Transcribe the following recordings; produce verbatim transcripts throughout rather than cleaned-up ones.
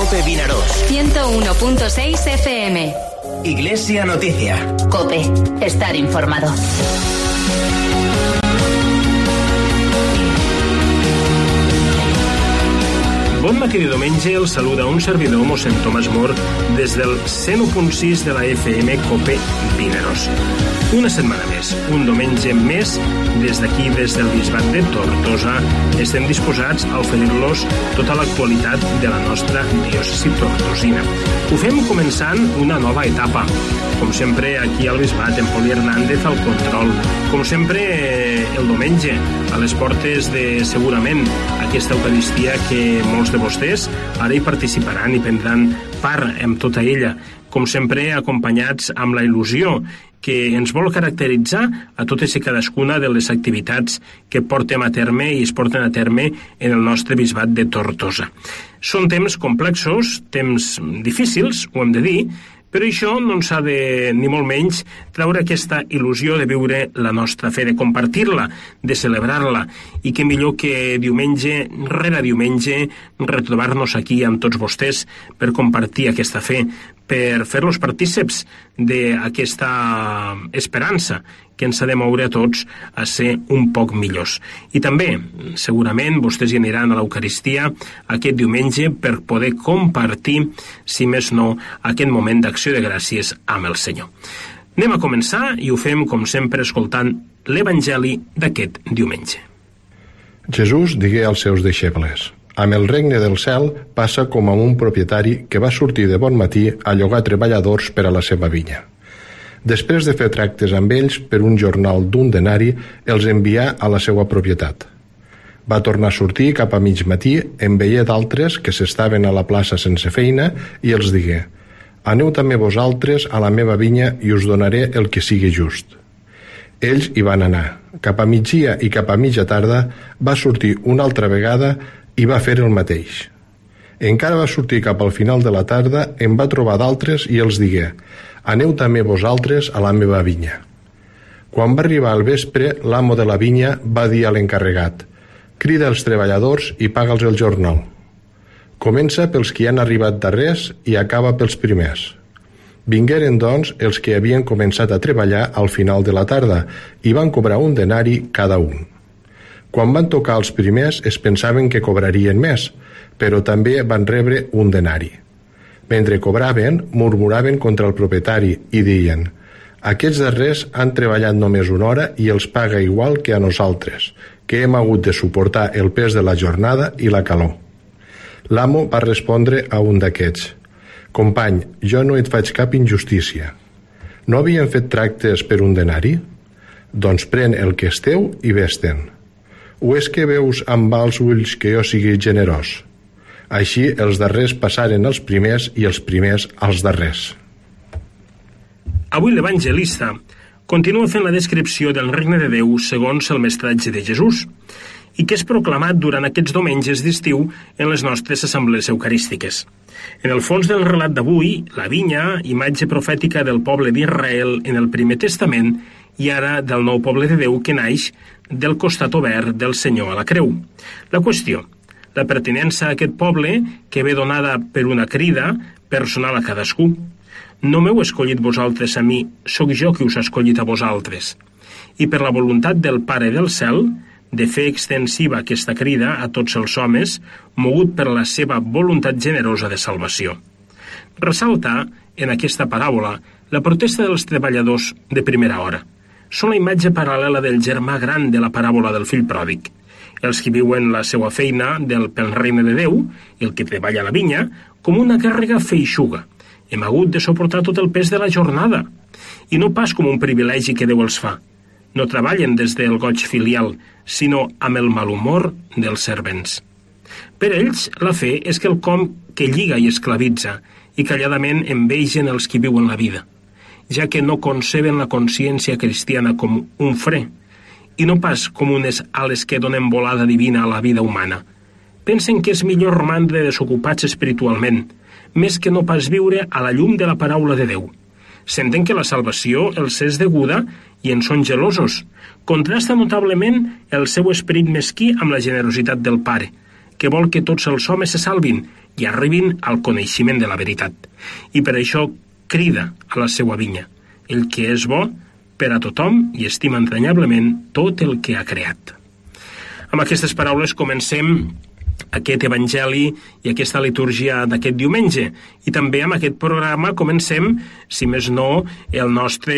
COPE Vinaròs. ciento uno punto seis F M. Iglesia Noticia. COPE. Estar informado. Bon matí de diumenge, el saluda un servidor, mossèn Tomàs Mor, des del cent u punt sis de la F M COPE Vinaròs. Una setmana més, un diumenge més, des d'aquí, des del Bisbat de Tortosa, estem disposats a oferir-los tota l'actualitat de la nostra diòcesi tortosina. Ho fem començant una nova etapa. Com sempre, aquí al Bisbat, en Poli Hernández al control. Com sempre, el diumenge, a les portes de, segurament, aquesta Eucaristia que molts de vostès ara hi participaran i prendran part en tota ella, com sempre acompanyats amb la il·lusió que ens vol caracteritzar a totes i cadascuna de les activitats que portem a terme i es porten a terme en el nostre Bisbat de Tortosa. Són temps complexos, temps difícils, ho hem de dir, però això no ens ha de, ni molt menys, treure aquesta il·lusió de viure la nostra fe, de compartir-la, de celebrar-la, i que millor que diumenge, rere diumenge, retrobar-nos aquí amb tots vostès per compartir aquesta fe, per fer-los partíceps d'aquesta esperança que ens ha de moure a tots a ser un poc millors. I també, segurament, vostès hi aniran a l'Eucaristia aquest diumenge per poder compartir, si més no, aquest moment d'acció de gràcies amb el Senyor. Anem a començar i ho fem, com sempre, escoltant l'Evangeli d'aquest diumenge. Jesús digué als seus deixebles: amb el regne del cel passa com a un propietari que va sortir de bon matí a llogar treballadors per a la seva vinya. Després de fer tractes amb ells per un jornal d'un denari, els envià a la seva propietat. Va tornar a sortir cap a mig matí, en veié d'altres que s'estaven a la plaça sense feina i els digué: aneu també vosaltres a la meva vinya i us donaré el que sigui just. Ells hi van anar. Cap a migdia i cap a mitja tarda va sortir una altra vegada i va fer el mateix. Encara va sortir cap al final de la tarda, en va trobar d'altres i els digué: aneu també vosaltres a la meva vinya. Quan va arribar al vespre, l'amo de la vinya va dir a l'encarregat: crida els treballadors i paga'ls el jornal. Comença pels que han arribat darrers i acaba pels primers. Vingueren, doncs, els que havien començat a treballar al final de la tarda i van cobrar un denari cada un. Quan van tocar els primers es pensaven que cobrarien més, però també van rebre un denari. Mentre cobraven, murmuraven contra el propietari i deien: aquests darrers han treballat només una hora i els paga igual que a nosaltres, que hem hagut de suportar el pes de la jornada i la calor. L'amo va respondre a un d'aquests: company, jo no et faig cap injustícia. No havien fet tractes per un denari? Doncs pren el que és teu i vés-te'n. O és que veus amb els ulls que jo sigui generós? Així els darrers passaren als primers i els primers als darrers. Avui l'evangelista continua fent la descripció del regne de Déu segons el mestratge de Jesús i que és proclamat durant aquests diumenges d'estiu en les nostres assemblees eucarístiques. En el fons del relat d'avui, la vinya, imatge profètica del poble d'Israel en el Primer Testament i ara del nou poble de Déu que naix del costat obert del Senyor a la creu. La qüestió, la pertinença a aquest poble que ve donada per una crida personal a cadascú. No m'heu escollit vosaltres a mi, sóc jo qui us ha escollit a vosaltres. I per la voluntat del Pare del Cel, de fer extensiva aquesta crida a tots els homes, mogut per la seva voluntat generosa de salvació. Ressalta, en aquesta paràbola, la protesta dels treballadors de primera hora. Són la imatge paral·lela del germà gran de la paràbola del fill pròdig. Els que viuen la seva feina del pel regne de Déu, el que treballa a la vinya, com una càrrega feixuga. Hem hagut de suportar tot el pes de la jornada, i no pas com un privilegi que Déu els fa. No treballen des del goig filial, sinó amb el malhumor dels servents. Per ells, la fe és quelcom que lliga i esclavitza, i calladament envegen els qui viuen la vida, ja que no conceben la consciència cristiana com un fre, i no pas com unes ales que donen volada divina a la vida humana. Pensen que és millor romandre desocupats espiritualment, més que no pas viure a la llum de la paraula de Déu. Senten que la salvació els és deguda i en són gelosos. Contrasta notablement el seu esperit mesquí amb la generositat del Pare, que vol que tots els homes se salvin i arribin al coneixement de la veritat. I per això crida a la seva vinya, el que és bo per a tothom i estima entranyablement tot el que ha creat. Amb aquestes paraules comencem aquest evangeli i aquesta litúrgia d'aquest diumenge. I també amb aquest programa comencem, si més no, el nostre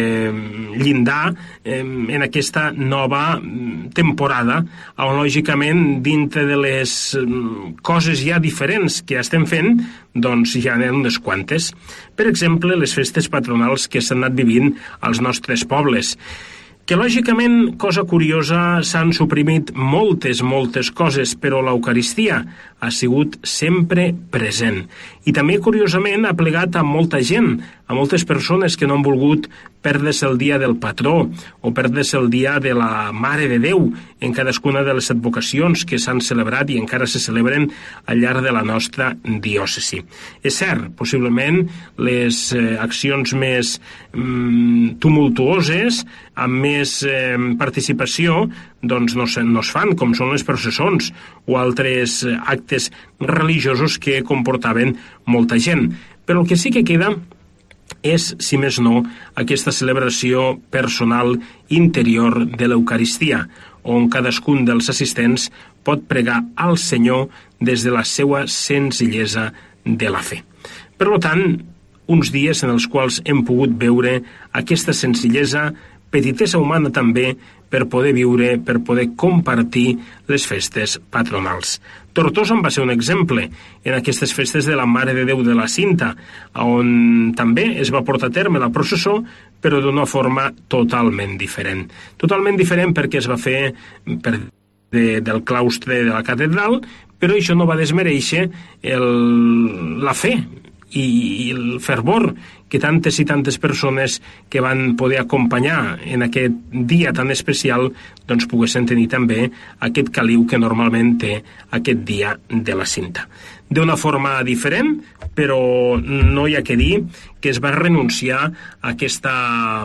llindar en aquesta nova temporada, on lògicament dintre de les coses ja diferents que estem fent, doncs hi ha unes quantes. Per exemple, les festes patronals que s'han anat vivint als nostres pobles, que lògicament, cosa curiosa, s'han suprimit moltes, moltes coses, però l'Eucaristia ha sigut sempre present. I també, curiosament, ha plegat a molta gent, a moltes persones que no han volgut perdre's el dia del patró o perdre's el dia de la Mare de Déu en cadascuna de les advocacions que s'han celebrat i encara se celebren al llarg de la nostra diòcesi. És cert, possiblement les eh, accions més mm, tumultuoses, amb més eh, participació, doncs no, se, no es fan, com són les processons o altres eh, actes religiosos que comportaven molta gent. Però el que sí que queda és, si més no, aquesta celebració personal interior de l'Eucaristia, on cadascun dels assistents pot pregar al Senyor des de la seva senzillesa de la fe. Per tant, uns dies en els quals hem pogut veure aquesta senzillesa, petitesa humana també, per poder viure, per poder compartir les festes patronals. Tortosa en va ser un exemple en aquestes festes de la Mare de Déu de la Cinta, on també es va portar a terme la processó, però d'una forma totalment diferent. Totalment diferent perquè es va fer per de, del claustre de la catedral, però això no va desmereixer el, la fe i, i el fervor que tantes i tantes persones que van poder acompanyar en aquest dia tan especial doncs poguessin tenir també aquest caliu que normalment té aquest dia de la Cinta. D'una forma diferent, però no hi ha que dir que es va renunciar a aquesta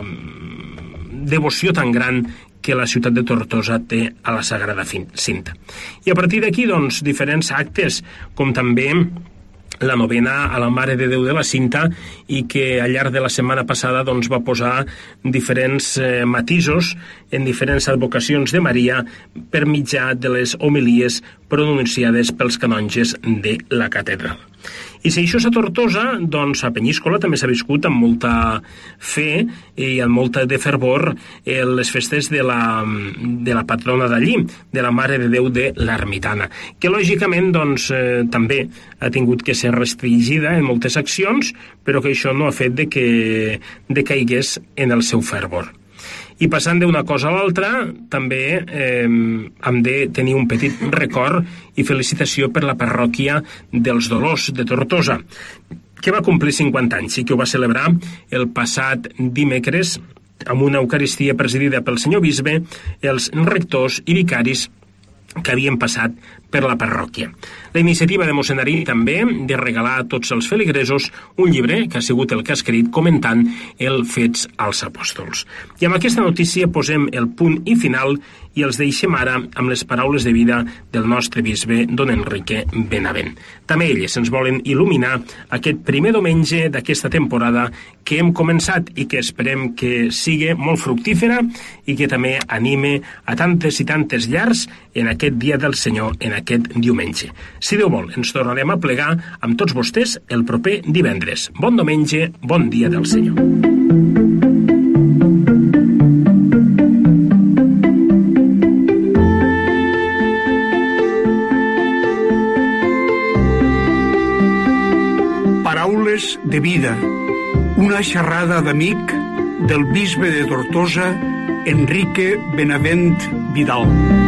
devoció tan gran que la ciutat de Tortosa té a la Sagrada Cinta. I a partir d'aquí, doncs, diferents actes, com també la novena a la Mare de Déu de la Cinta, i que al llarg de la setmana passada doncs, va posar diferents eh, matisos en diferents advocacions de Maria per mitjà de les homilies pronunciades pels canonges de la catedral. I si això és a Tortosa, doncs a Penyíscola també s'ha viscut amb molta fe i amb molta de fervor eh, les festes de la, de la patrona d'allí, de la Mare de Déu de l'Ermitana, que lògicament doncs, eh, també ha tingut que ser restringida en moltes accions, però que això no ha fet de que decaigués en el seu fervor. I passant d'una cosa a l'altra, també eh, hem de tenir un petit record i felicitació per la parròquia dels Dolors de Tortosa, que va complir cinquanta anys i que ho va celebrar el passat dimecres amb una Eucaristia presidida pel senyor bisbe, els rectors i vicaris que havien passat per la parròquia. La iniciativa de mossèn Arí també de regalar a tots els feligresos un llibre que ha sigut el que ha escrit comentant el Fets als Apòstols. I amb aquesta notícia posem el punt i final i els deixem ara amb les paraules de vida del nostre bisbe don Enrique Benavent. També elles ens volen il·luminar aquest primer diumenge d'aquesta temporada que hem començat i que esperem que sigui molt fructífera i que també anime a tantes i tantes llars en aquest dia del Senyor, en aquest diumenge. Si Déu vol, ens tornarem a plegar amb tots vostès el proper divendres. Bon diumenge, bon dia del Senyor. Paraules de vida. Una xerrada d'amic del bisbe de Tortosa, Enrique Benavent Vidal.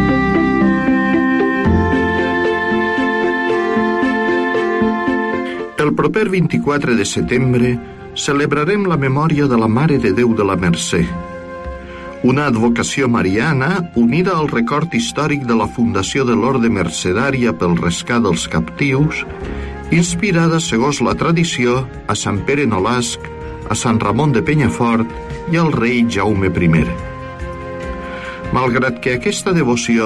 El proper vint-i-quatre de setembre celebrarem la memòria de la Mare de Déu de la Mercè, una advocació mariana unida al record històric de la fundació de l'Orde Mercedària pel rescat dels captius, inspirada, segons la tradició, a Sant Pere Nolasc, a Sant Ramon de Penyafort i al rei Jaume primer. Malgrat que aquesta devoció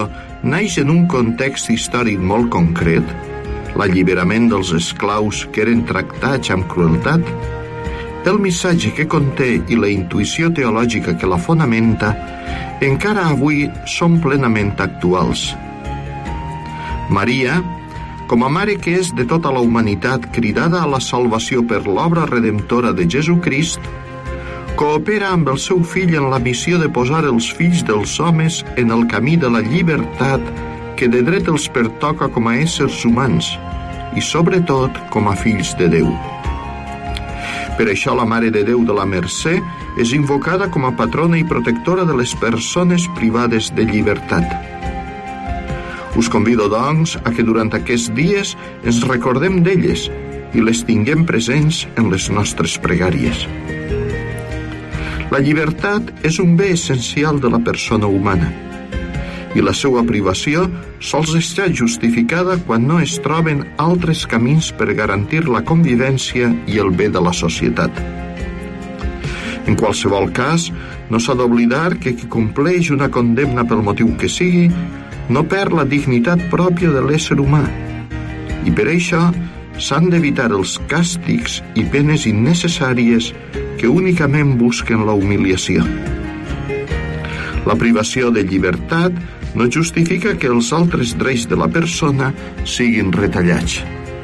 naix en un context històric molt concret, l'alliberament dels esclaus que eren tractats amb crueltat, el missatge que conté i la intuïció teològica que la fonamenta encara avui són plenament actuals. Maria, com a mare que és de tota la humanitat cridada a la salvació per l'obra redemptora de Jesucrist, coopera amb el seu fill en la missió de posar els fills dels homes en el camí de la llibertat que de dret els pertoca com a éssers humans i, sobretot, com a fills de Déu. Per això la Mare de Déu de la Mercè és invocada com a patrona i protectora de les persones privades de llibertat. Us convido, doncs, a que durant aquests dies ens recordem d'elles i les tinguem presents en les nostres pregàries. La llibertat és un bé essencial de la persona humana i la seva privació sols està justificada quan no es troben altres camins per garantir la convivència i el bé de la societat. En qualsevol cas, no s'ha d'oblidar que qui compleix una condemna pel motiu que sigui no perd la dignitat pròpia de l'ésser humà i per això s'han d'evitar els càstigs i penes innecessàries que únicament busquen la humiliació. La privació de llibertat no justifica que els altres drets de la persona siguin retallats.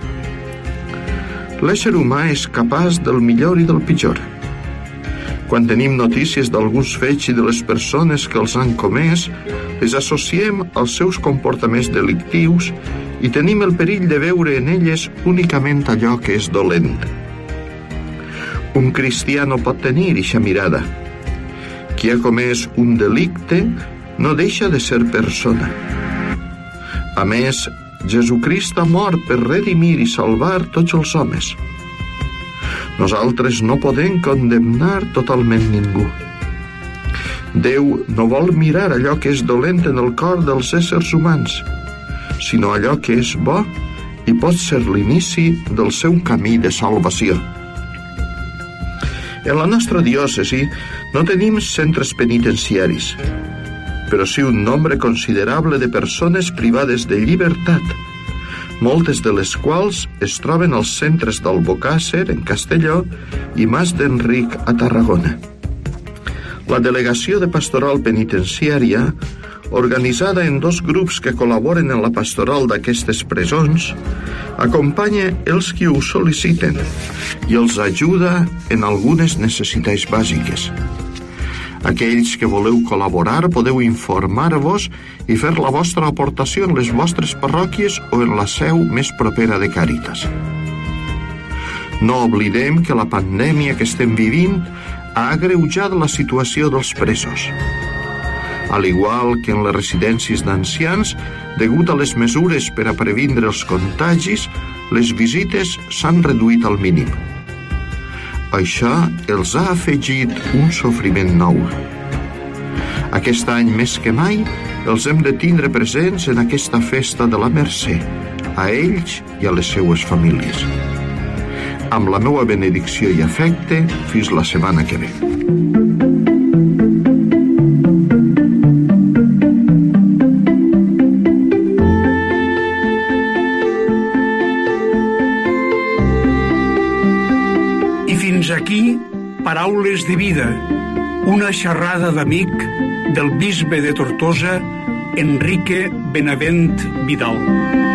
L'ésser humà és capaç del millor i del pitjor. Quan tenim notícies d'alguns fets i de les persones que els han comès, les associem als seus comportaments delictius i tenim el perill de veure en elles únicament allò que és dolent. Un cristià no pot tenir eixa mirada. Qui ha comès un delicte no deixa de ser persona. A més, Jesucrist ha mort per redimir i salvar tots els homes. Nosaltres no podem condemnar totalment ningú. Déu no vol mirar allò que és dolent en el cor dels éssers humans, sinó allò que és bo i pot ser l'inici del seu camí de salvació. En la nostra diòcesi no tenim centres penitenciaris, però sí un nombre considerable de persones privades de llibertat, moltes de les quals es troben als centres d'Albocàsser, en Castelló, i Mas d'Enric, a Tarragona. La Delegació de Pastoral Penitenciària, organitzada en dos grups que col·laboren en la pastoral d'aquestes presons, acompanya els qui ho sol·liciten i els ajuda en algunes necessitats bàsiques. Aquells que voleu col·laborar podeu informar-vos i fer la vostra aportació en les vostres parròquies o en la seu més propera de Càritas. No oblidem que la pandèmia que estem vivint ha agreujat la situació dels presos. Al igual que en les residències d'ancians, degut a les mesures per a previndre els contagis, les visites s'han reduït al mínim. Això els ha afegit un sofriment nou. Aquest any més que mai els hem de tindre presents en aquesta festa de la Mercè, a ells i a les seues famílies. Amb la meua benedicció i afecte, fins la setmana que ve. Fins aquí, Paraules de Vida, una xerrada d'amic del bisbe de Tortosa, Enrique Benavent Vidal.